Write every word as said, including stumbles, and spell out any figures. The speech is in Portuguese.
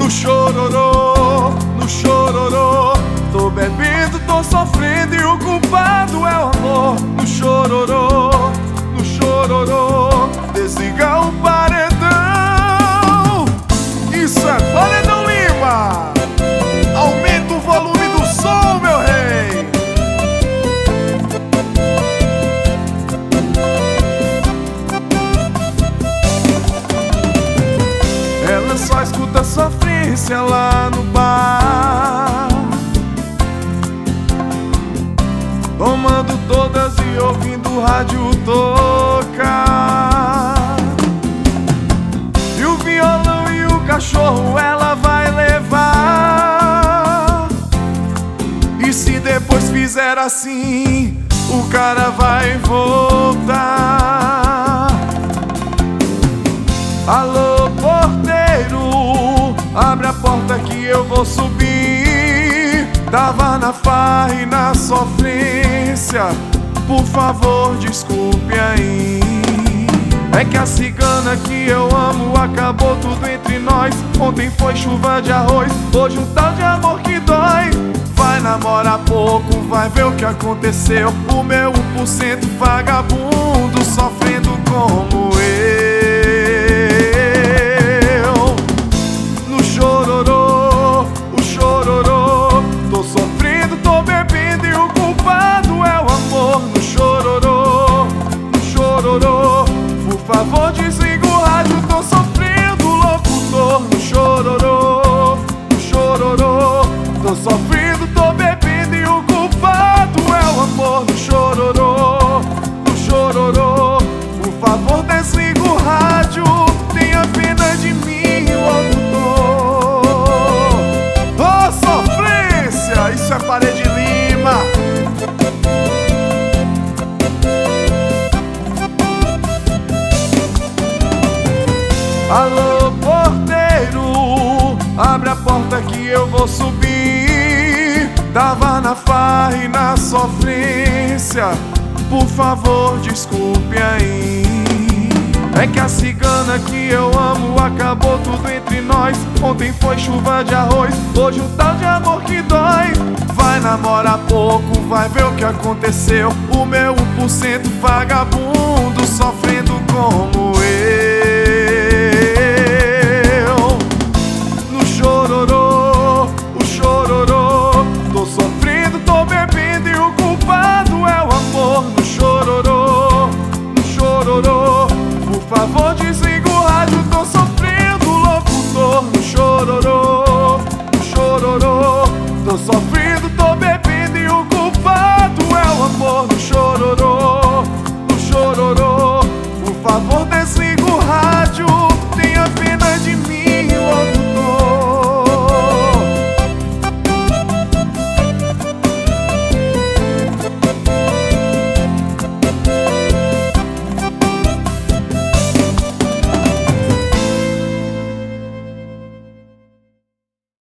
no chororô, no chororô. Tô bebendo, tô sofrendo e o culpado é o amor. No chororô, no chororô. Desliga o paredão. Isso é Paredão Lima. Aumenta o volume do som, meu rei. Ela só escuta sofrência lá no bar, tomando todas e ouvindo o rádio tocar. E o violão e o cachorro ela vai levar. E se depois fizer assim, o cara vai voltar. Alô, porteiro, abre a porta que eu vou subir. Tava na farra e na sofrência, por favor desculpe aí. É que a cigana que eu amo acabou tudo entre nós. Ontem foi chuva de arroz, hoje um tal de amor que dói. Vai namorar pouco, vai ver o que aconteceu. O meu um por cento vagabundo sofrendo como eu. No chororô, o chororô. Tô sofrendo, tô bebendo e o culpado é o amor. No chororô, no chororô. Por favor desliga o rádio, tô sofrendo, locutor. No chororô, no chororô. Tô sofrendo, tô bebendo e o culpado é o amor. No chororô, no chororô. Por favor desliga o rádio, tenha pena de mim, locutor. Ô sofrência, isso é Parede Lima. Alô, porteiro, abre a porta que eu vou subir. Tava na farra e na sofrência, por favor desculpe aí. É que a cigana que eu amo acabou tudo entre nós. Ontem foi chuva de arroz, hoje um tal de amor que dói. Vai namorar pouco, vai ver o que aconteceu. O meu um por cento vagabundo sofrendo como